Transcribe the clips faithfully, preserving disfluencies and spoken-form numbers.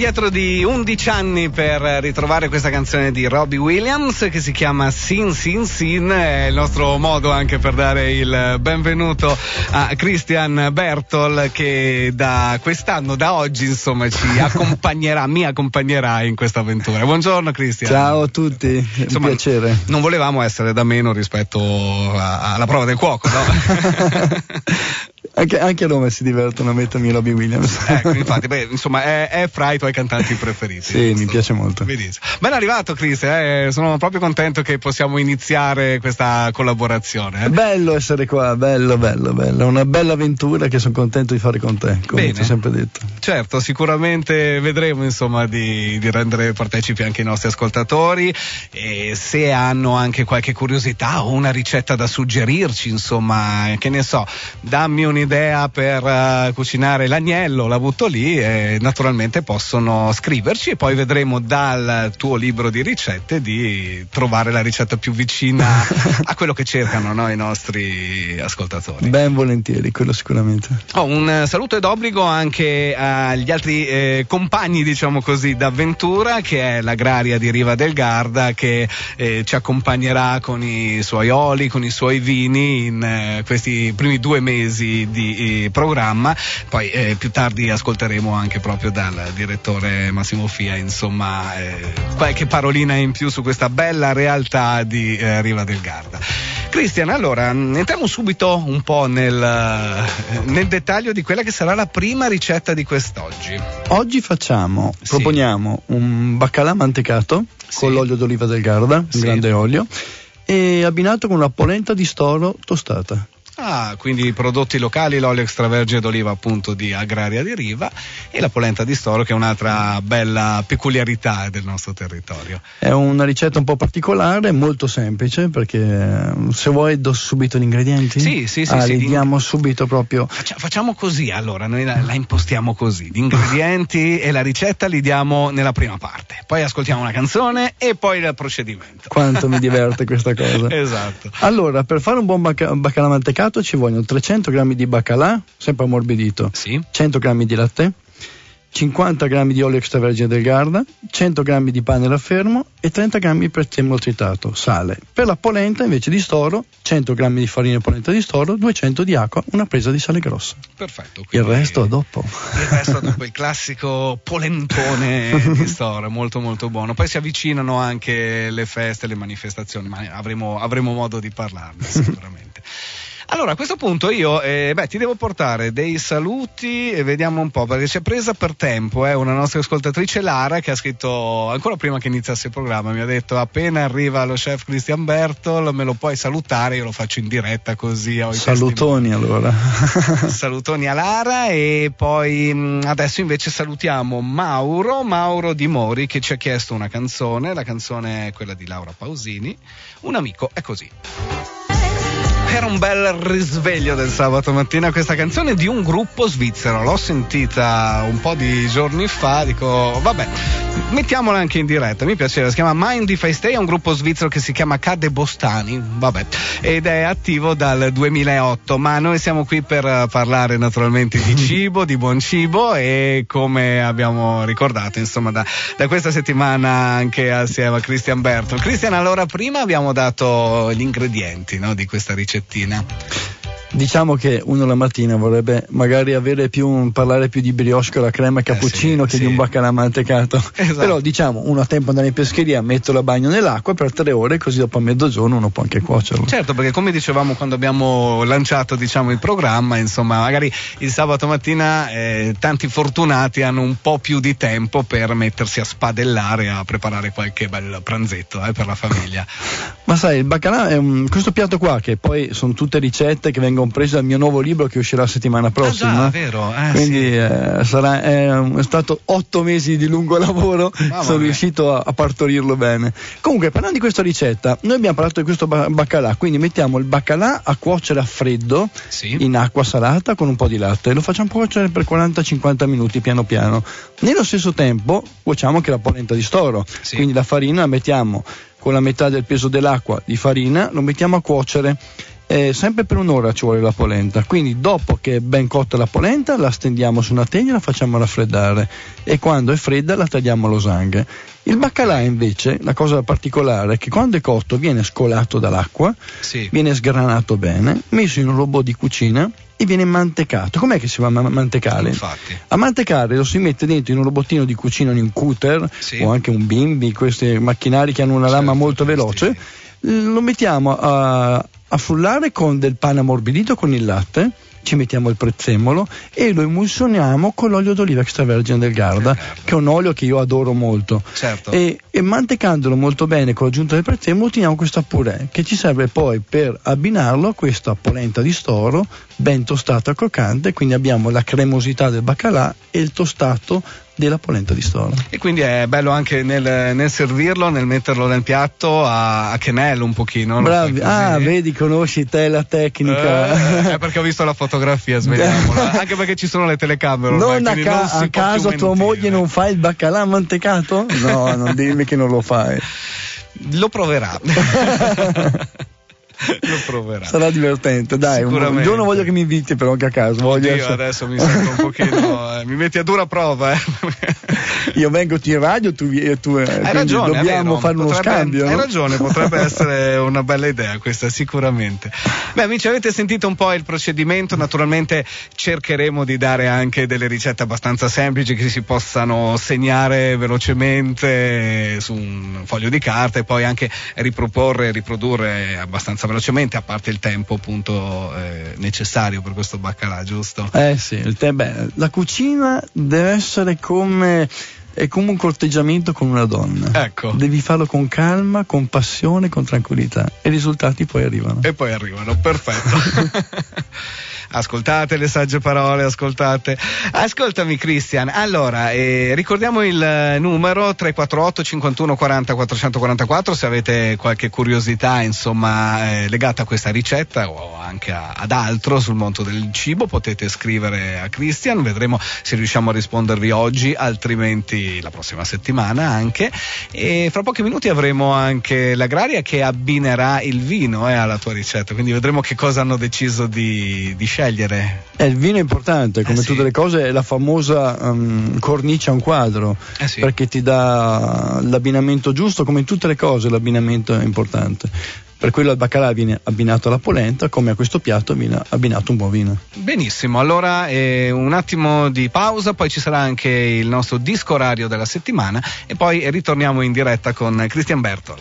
indietro di undici anni per ritrovare questa canzone di Robbie Williams che si chiama Sin Sin Sin. È il nostro modo anche per dare il benvenuto a Christian Bertol, che da quest'anno, da oggi insomma, ci accompagnerà, mi accompagnerà in questa avventura. Buongiorno Christian. Ciao a tutti, è un piacere. Non volevamo essere da meno rispetto a, alla prova del cuoco, no? Anche, anche a Roma si divertono a mettermi Robbie Williams. Ecco, infatti, beh, insomma, è, è fra i tuoi cantanti preferiti. Sì, giusto? Mi piace molto. Benissimo. Ben arrivato, Chris, eh? Sono proprio contento che possiamo iniziare questa collaborazione. Eh? Bello essere qua, bello, bello, bello. Una bella avventura che sono contento di fare con te, come ti ho sempre detto. Certo, sicuramente vedremo, insomma, di, di rendere partecipi anche i nostri ascoltatori, e se hanno anche qualche curiosità o una ricetta da suggerirci, insomma, che ne so, dammi un'idea per uh, cucinare l'agnello, la butto lì, e naturalmente possono scriverci e poi vedremo dal tuo libro di ricette di trovare la ricetta più vicina a quello che cercano, no, i nostri ascoltatori. Ben volentieri, quello sicuramente. Oh, un saluto ed obbligo anche agli altri eh, compagni, diciamo così, d'avventura, che è l'Agraria di Riva del Garda, che eh, ci accompagnerà con i suoi oli, con i suoi vini in eh, questi primi due mesi di programma. Poi eh, più tardi ascolteremo anche proprio dal direttore Massimo Fia, insomma, eh, qualche parolina in più su questa bella realtà di eh, Riva del Garda. Christian, allora entriamo subito un po' nel, nel dettaglio di quella che sarà la prima ricetta di quest'oggi. Oggi facciamo, sì. proponiamo un baccalà mantecato, sì, con l'olio d'oliva del Garda, sì, un grande olio, e abbinato con una polenta di storo tostata. Ah, quindi i prodotti locali, l'olio extravergine d'oliva appunto di Agraria di Riva e la polenta di storo, che è un'altra bella peculiarità del nostro territorio. È una ricetta un po' particolare, molto semplice, perché se vuoi do subito gli ingredienti. Sì, sì, sì. Ah, sì li diamo subito proprio. Faccia, facciamo così, allora, noi la, la impostiamo così, gli ingredienti e la ricetta li diamo nella prima parte, poi ascoltiamo una canzone e poi il procedimento. Quanto mi diverte questa cosa. Esatto. Allora, per fare un buon bacca- baccalà mantecato ci vogliono trecento grammi di baccalà, sempre ammorbidito, sì, cento grammi di latte, cinquanta grammi di olio extravergine del Garda, cento grammi di pane raffermo e trenta grammi di prezzemolo tritato, sale. Per la polenta invece di storo, cento grammi di farina e polenta di storo, duecento di acqua, una presa di sale grosso. Perfetto. Il resto dopo. Il resto dopo, il classico polentone di storo, molto molto buono. Poi si avvicinano anche le feste, le manifestazioni, ma avremo, avremo modo di parlarne sicuramente. Allora, a questo punto io eh, beh, ti devo portare dei saluti e vediamo un po', perché ci è presa per tempo eh, una nostra ascoltatrice, Lara, che ha scritto ancora prima che iniziasse il programma, mi ha detto: appena arriva lo chef Christian Bertol me lo puoi salutare, io lo faccio in diretta così ho i salutoni testimoni. Allora salutoni a Lara. E poi adesso invece salutiamo Mauro Mauro Di Mori, che ci ha chiesto una canzone. La canzone è quella di Laura Pausini, Un amico è così. Era un bel risveglio del sabato mattina questa canzone di un gruppo svizzero, l'ho sentita un po' di giorni fa, dico vabbè, mettiamola anche in diretta, mi piaceva, si chiama Mind If I Stay, è un gruppo svizzero che si chiama Cade Bostani, vabbè, ed è attivo dal duemilaotto, ma noi siamo qui per parlare naturalmente di cibo, di buon cibo, e come abbiamo ricordato insomma da, da questa settimana anche assieme a Christian Bertol. Christian, allora prima abbiamo dato gli ingredienti, no, di questa ricetta. Diciamo che uno la mattina vorrebbe magari avere più un, parlare più di brioche con la crema e cappuccino eh sì, che sì. di un baccalà mantecato. Esatto. Però diciamo, uno ha tempo andare in pescheria, metterlo a bagno nell'acqua per tre ore, così dopo a mezzogiorno uno può anche cuocerlo. Certo, perché come dicevamo quando abbiamo lanciato diciamo il programma, insomma magari il sabato mattina eh, tanti fortunati hanno un po' più di tempo per mettersi a spadellare, a preparare qualche bel pranzetto eh, per la famiglia. Ma sai, il baccalà è un, questo piatto qua, che poi sono tutte ricette che vengono prese dal mio nuovo libro che uscirà la settimana prossima. Ah, già, vero. Eh, quindi sì. eh, sarà è, è stato otto mesi di lungo lavoro, ah, sono riuscito a, a partorirlo bene. Comunque, parlando di questa ricetta, noi abbiamo parlato di questo baccalà, quindi mettiamo il baccalà a cuocere a freddo, sì, in acqua salata con un po' di latte, lo facciamo cuocere per quaranta cinquanta minuti piano piano. Nello stesso tempo cuociamo anche la polenta di storo, sì, quindi la farina la mettiamo con la metà del peso dell'acqua di farina, lo mettiamo a cuocere Eh, sempre per un'ora ci vuole la polenta, quindi dopo che è ben cotta la polenta la stendiamo su una teglia e la facciamo raffreddare, e quando è fredda la tagliamo a losanghe. Il baccalà invece, la cosa particolare è che quando è cotto viene scolato dall'acqua, sì. viene sgranato bene, messo in un robot di cucina e viene mantecato. Com'è che si fa a mantecare? Infatti. A mantecare lo si mette dentro in un robottino di cucina, in un cutter, sì. o anche un bimbi, questi macchinari che hanno una certo, lama molto veloce, sì. Lo mettiamo a, a frullare con del pane ammorbidito con il latte, ci mettiamo il prezzemolo e lo emulsioniamo con l'olio d'oliva extravergine del Garda, che è un olio che io adoro molto. Certo. E, e mantecandolo molto bene con l'aggiunta del prezzemolo otteniamo questa purè che ci serve poi per abbinarlo a questa polenta di storo ben tostata e croccante, quindi abbiamo la cremosità del baccalà e il tostato della polenta di storo. E quindi è bello anche nel, nel servirlo, nel metterlo nel piatto a, a quenello un pochino. Bravi, ah vedi, conosci te la tecnica. Eh, è perché ho visto la fotografia, svegliamola. Anche perché ci sono le telecamere ormai, non a, ca- non a caso tua moglie non fa il baccalà mantecato? No, non dirmi che non lo fai. Lo proverà. Lo proverà. Sarà divertente, dai. Un giorno voglio che mi inviti, però anche a caso. Voglio Oddio, adesso mi sento un pochino. Eh, mi metti a dura prova. Eh. Io vengo in radio, tu, tu hai ragione, dobbiamo fare uno potrebbe, scambio. Hai no? ragione, potrebbe essere una bella idea questa, sicuramente. Beh, amici, avete sentito un po' il procedimento. Naturalmente cercheremo di dare anche delle ricette abbastanza semplici che si possano segnare velocemente su un foglio di carta e poi anche riproporre e riprodurre abbastanza velocemente, a parte il tempo appunto eh, necessario per questo baccalà, giusto? Eh sì, il te- beh, la cucina deve essere come è come un corteggiamento con una donna. Ecco. Devi farlo con calma, con passione, con tranquillità e i risultati poi arrivano. E poi arrivano, perfetto. Ascoltate le sagge parole, ascoltate. Ascoltami Christian, allora eh, ricordiamo il numero tre quattro otto cinquantuno quaranta quattrocentoquarantaquattro se avete qualche curiosità insomma eh, legata a questa ricetta o anche a, ad altro sul mondo del cibo, potete scrivere a Christian, vedremo se riusciamo a rispondervi oggi, altrimenti la prossima settimana anche, e fra pochi minuti avremo anche l'Agraria che abbinerà il vino eh, alla tua ricetta, quindi vedremo che cosa hanno deciso di, di scegliere. Eh, il vino è importante, come eh sì. tutte le cose, è la famosa um, cornice a un quadro, eh sì. perché ti dà l'abbinamento giusto, come in tutte le cose l'abbinamento è importante. Per quello al baccalà viene abbinato alla polenta, come a questo piatto viene abbinato un buon vino. Benissimo, allora eh, un attimo di pausa, poi ci sarà anche il nostro disco orario della settimana e poi ritorniamo in diretta con Christian Bertol.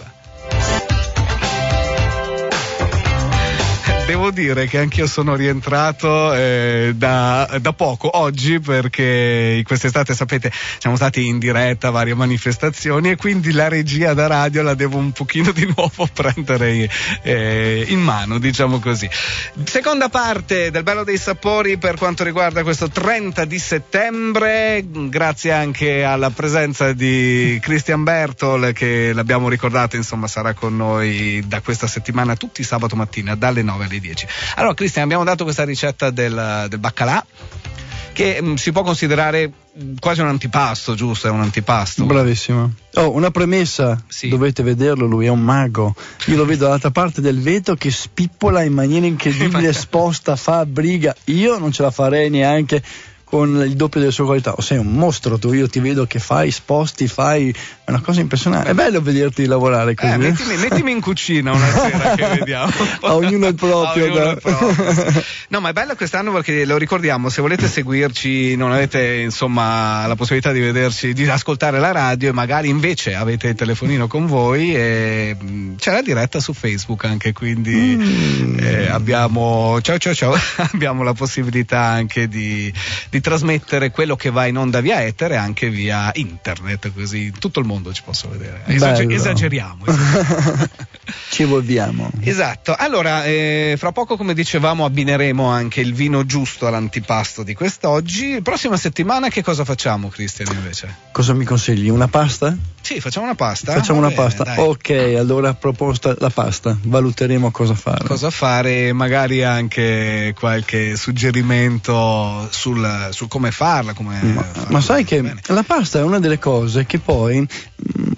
Devo dire che anch'io sono rientrato eh, da, da poco oggi, perché quest'estate sapete siamo stati in diretta a varie manifestazioni e quindi la regia da radio la devo un pochino di nuovo prendere eh, in mano, diciamo così. Seconda parte del Bello dei Sapori per quanto riguarda questo trenta di settembre, grazie anche alla presenza di Christian Bertol che l'abbiamo ricordato, insomma sarà con noi da questa settimana tutti sabato mattina dalle nove alle dieci. Allora Christian, abbiamo dato questa ricetta del, del baccalà che mh, si può considerare mh, quasi un antipasto, giusto? È un antipasto. Bravissimo. Oh, una premessa, sì. Dovete vederlo, lui è un mago. Io lo vedo dall'altra parte del vetro che spippola in maniera incredibile, sposta, fa briga. Io non ce la farei neanche con il doppio delle sue qualità. O sei un mostro tu, io ti vedo che fai sposti, fai, è una cosa impressionante. È bello vederti lavorare così. Eh, mettimi, mettimi in cucina una sera che vediamo. A ognuno il proprio. Ognuno il proprio sì. No, ma è bello quest'anno perché lo ricordiamo, se volete seguirci, non avete insomma la possibilità di vederci, di ascoltare la radio e magari invece avete il telefonino con voi e mh, c'è la diretta su Facebook anche, quindi mm. eh, abbiamo ciao ciao ciao abbiamo la possibilità anche di, di trasmettere quello che va in onda via etere anche via internet, così tutto il mondo ci possa vedere. Esager- esageriamo, esageriamo. Ci evolviamo. Esatto. Allora eh, fra poco, come dicevamo, abbineremo anche il vino giusto all'antipasto di quest'oggi. Prossima settimana che cosa facciamo, Christian, invece? Cosa mi consigli? Una pasta? Sì, facciamo una pasta. Facciamo Va una bene, pasta. Dai. Ok, allora proposta la pasta. Valuteremo cosa fare. Cosa fare, magari anche qualche suggerimento sul, sul come farla, come ma, farla ma sai che bene. La pasta è una delle cose che poi mh,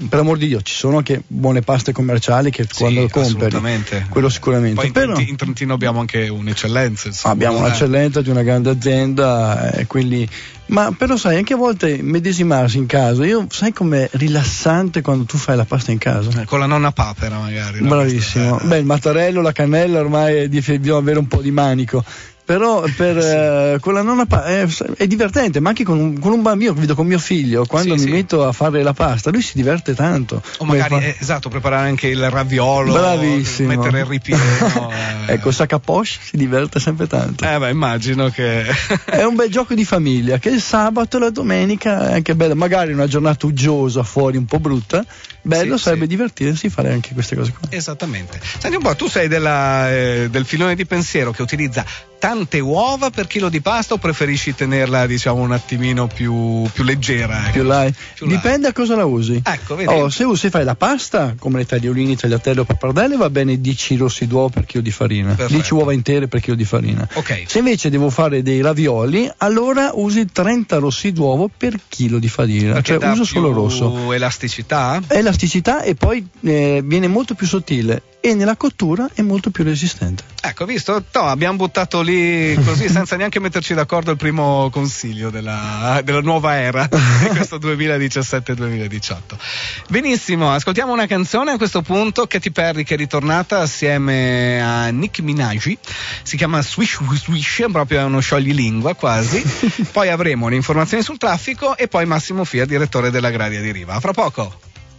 per amor di Dio, ci sono anche buone paste commerciali che sì, quando lo compri, quello sicuramente. Poi in, però in Trentino abbiamo anche un'eccellenza, insomma. Abbiamo un'eccellenza di una grande azienda, eh, quindi ma però sai, anche a volte medesimarsi in casa, io sai com'è rilassante quando tu fai la pasta in casa, eh, con la nonna papera magari, bravissimo, beh, il mattarello, la cannella ormai dobbiamo avere un po' di manico, però per sì. eh, con la nonna pa- è, è divertente, ma anche con un, con un bambino, vedo con mio figlio quando sì, mi sì. metto a fare la pasta, lui si diverte tanto, o magari fa... eh, esatto, preparare anche il raviolo, bravissimo, mettere il ripieno eh. ecco, Sacapoche si diverte sempre tanto, eh beh, immagino che è un bel gioco di famiglia che il sabato e la domenica è anche bello, magari una giornata uggiosa fuori un po' brutta, bello, sì, sarebbe sì. divertirsi fare anche queste cose qua. Esattamente. Senti un po', tu sei della, eh, del filone di pensiero che utilizza tante uova per chilo di pasta o preferisci tenerla, diciamo, un attimino più, più leggera? Ecco. Più light? Più dipende light. A cosa la usi. Ecco, vedi. Oh, se usi fai la pasta, come le tagliolini, tagliatelle o pappardelle, va bene dieci rossi d'uovo per chilo di farina. Perfetto. dieci uova intere per chilo di farina. Okay. Se invece devo fare dei ravioli, allora usi trenta rossi d'uovo per chilo di farina. Perché cioè uso solo rosso. Elasticità? Elasticità e poi eh, viene molto più sottile e nella cottura è molto più resistente. Ecco, visto? No, abbiamo buttato lì così senza neanche metterci d'accordo il primo consiglio della, della nuova era di questo duemiladiciassette duemiladiciotto. Benissimo, ascoltiamo una canzone a questo punto, Katy Perry che è ritornata assieme a Nicki Minaj, si chiama Swish Swish, proprio è uno scioglilingua quasi. Poi avremo le informazioni sul traffico e poi Massimo Fia, direttore dell'Agraria di Riva. A fra poco.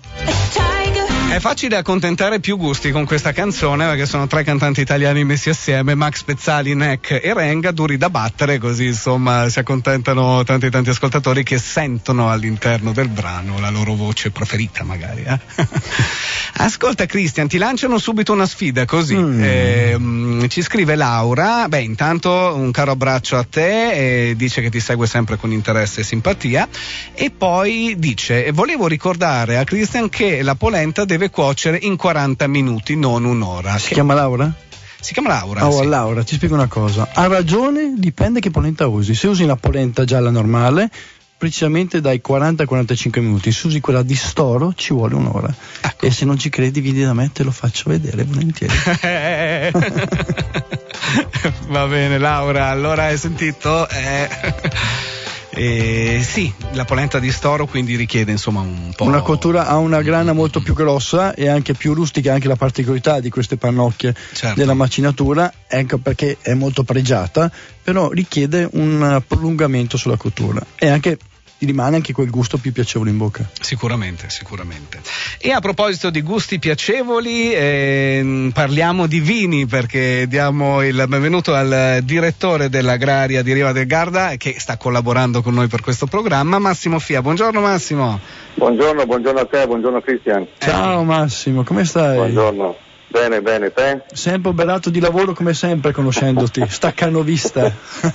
È facile accontentare più gusti con questa canzone perché sono tre cantanti italiani messi assieme, Max Pezzali, Neck e Renga, duri da battere, così insomma si accontentano tanti tanti ascoltatori che sentono all'interno del brano la loro voce preferita magari. Eh? Ascolta Christian, ti lanciano subito una sfida così, mm. eh, ci scrive Laura, beh intanto un caro abbraccio a te, e dice che ti segue sempre con interesse e simpatia, e poi dice volevo ricordare a Christian che la polenta deve cuocere in quaranta minuti, non un'ora. Si che... chiama Laura? Si chiama Laura. Oh, sì. Laura, ti spiego una cosa. Ha ragione, dipende che polenta usi. Se usi una polenta gialla normale, precisamente dai quaranta ai quarantacinque minuti. Se usi quella di storo, ci vuole un'ora. Ecco. E se non ci credi, vieni da me, te lo faccio vedere volentieri. Va bene, Laura, allora hai sentito? Eh... Eh, sì, la polenta di storo quindi richiede insomma un po'. Una cottura, ha una grana molto più grossa e anche più rustica, anche la particolarità di queste pannocchie, certo, della macinatura, ecco perché è molto pregiata, però richiede un prolungamento sulla cottura e anche rimane anche quel gusto più piacevole in bocca. Sicuramente, sicuramente. E a proposito di gusti piacevoli, eh, parliamo di vini, perché diamo il benvenuto al direttore dell'Agraria di Riva del Garda che sta collaborando con noi per questo programma, Massimo Fia. Buongiorno Massimo. Buongiorno, buongiorno a te, buongiorno Christian. Ciao Massimo, come stai? Buongiorno. Bene, bene, te? Sempre oberato di lavoro come sempre conoscendoti, staccano vista.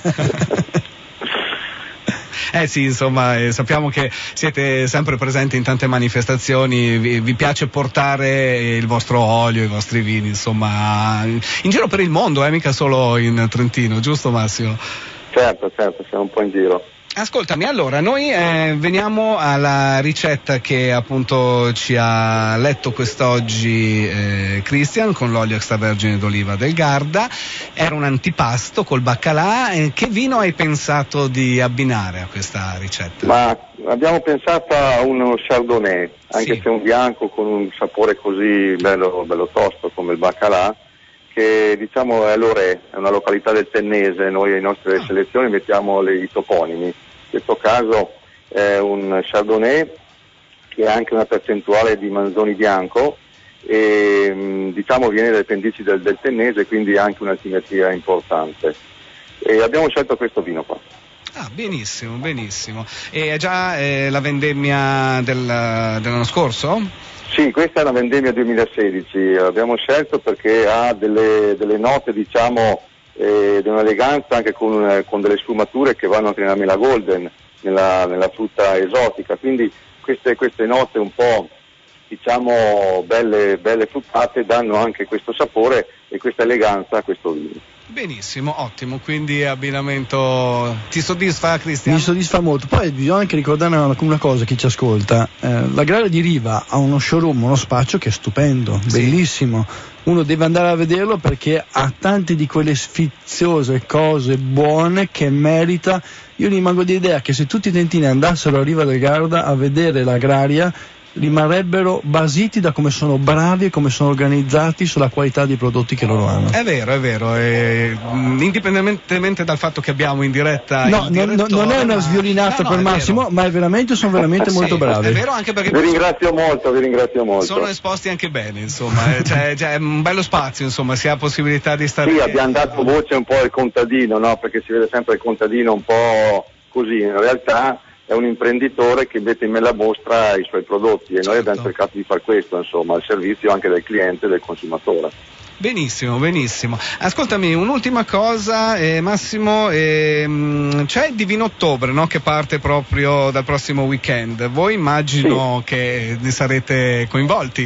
Eh sì, insomma, eh, sappiamo che siete sempre presenti in tante manifestazioni, vi, vi piace portare il vostro olio, i vostri vini, insomma, in giro per il mondo, eh, mica solo in Trentino, giusto Massimo? Certo, certo, siamo un po' in giro. Ascoltami, allora noi eh, veniamo alla ricetta che appunto ci ha letto quest'oggi eh, Christian con l'olio extravergine d'oliva del Garda. Era un antipasto col baccalà. Eh, che vino hai pensato di abbinare a questa ricetta? Ma abbiamo pensato a uno chardonnay, anche sì, se un bianco con un sapore così bello, bello tosto come il baccalà, che diciamo è Lorè, è una località del Tennese. Noi ai nostre ah. selezioni mettiamo le, i toponimi. In questo caso è un Chardonnay che ha anche una percentuale di Manzoni bianco e diciamo viene dalle pendici del, del Tennese, quindi ha anche una simmetria importante. E abbiamo scelto questo vino qua. Ah, benissimo, benissimo. E è già eh, la vendemmia del, dell'anno scorso? Sì, questa è una vendemmia duemilasedici, l'abbiamo scelto perché ha delle, delle note, diciamo, eh, di un'eleganza anche con, con delle sfumature che vanno anche nella mela golden, nella, nella frutta esotica, quindi queste, queste note un po', diciamo, belle, belle fruttate danno anche questo sapore e questa eleganza a questo vino. Benissimo, ottimo, quindi abbinamento ti soddisfa, Cristian? Mi soddisfa molto. Poi bisogna anche ricordare una, una cosa, chi ci ascolta, eh, la Graria di Riva ha uno showroom, uno spazio che è stupendo, sì, bellissimo, uno deve andare a vederlo perché ha tante di quelle sfiziose cose buone che merita. Io rimango di idea che se tutti i tentini andassero a Riva del Garda a vedere l'Agraria rimarrebbero basiti da come sono bravi e come sono organizzati sulla qualità dei prodotti che loro hanno. È vero, è vero, e, indipendentemente dal fatto che abbiamo in diretta no, il no, non è una sviolinata no, no, per Massimo, vero, ma è veramente, sono veramente molto sì, bravi. È vero, anche perché vi ringrazio molto, vi ringrazio molto. Sono esposti anche bene, insomma, c'è, c'è un bello spazio, insomma, si ha possibilità di stare. Sì, abbiamo dato voce un po' al contadino, no? Perché si vede sempre il contadino un po' così, in realtà è un imprenditore che mette in mela mostra i suoi prodotti, e certo, noi abbiamo cercato di fare questo, insomma, al servizio anche del cliente e del consumatore. Benissimo, benissimo. Ascoltami, un'ultima cosa, eh, Massimo, eh, c'è il Divino Ottobre, no, che parte proprio dal prossimo weekend. Voi immagino sì, che ne sarete coinvolti.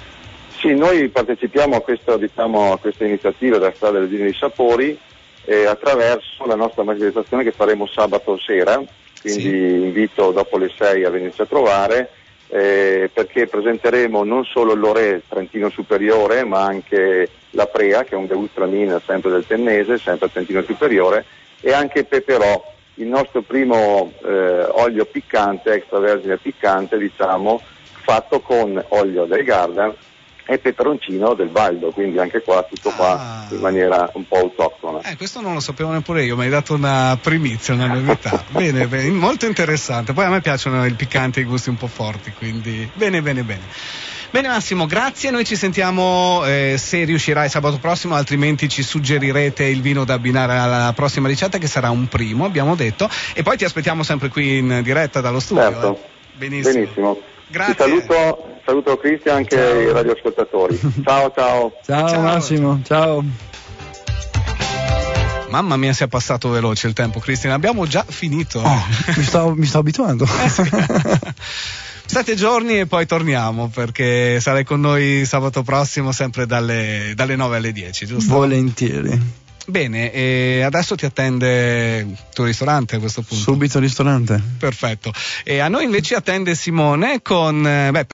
Sì, noi partecipiamo a questa, diciamo, a questa iniziativa della Strada del Vino dei Sapori eh, attraverso la nostra manifestazione che faremo sabato sera. Quindi sì, invito dopo le sei a venirci a trovare, eh, perché presenteremo non solo l'Orè Trentino Superiore, ma anche la Prea, che è un Gewürztraminer sempre del Tennese, sempre Trentino Superiore, e anche Peperò, il nostro primo eh, olio piccante, extravergine piccante, diciamo, fatto con olio del Garda e peperoncino del Valdo, quindi anche qua tutto qua ah, in maniera un po' autoctona. Eh, questo non lo sapevo neppure io, mi hai dato una primizia, una novità. Bene, bene, molto interessante. Poi a me piacciono il piccante e i gusti un po' forti, quindi bene, bene, bene. Bene Massimo, grazie, noi ci sentiamo eh, se riuscirai sabato prossimo, altrimenti ci suggerirete il vino da abbinare alla prossima ricetta, che sarà un primo, abbiamo detto, e poi ti aspettiamo sempre qui in diretta dallo studio. Certo. Eh. Benissimo. Benissimo. Grazie. Ti saluto, saluto Cristian, anche ciao, i radioascoltatori. Ciao, ciao. Ciao, ciao Massimo, ciao. Mamma mia, si è passato veloce il tempo, Cristian, abbiamo già finito. Oh, mi, sto, mi sto abituando. Eh sì. Sette giorni e poi torniamo, perché sarai con noi sabato prossimo sempre dalle, dalle nove alle dieci, giusto? Volentieri. Bene, e adesso ti attende il tuo ristorante a questo punto? Subito il ristorante. Perfetto. E a noi invece attende Simone con... Beh,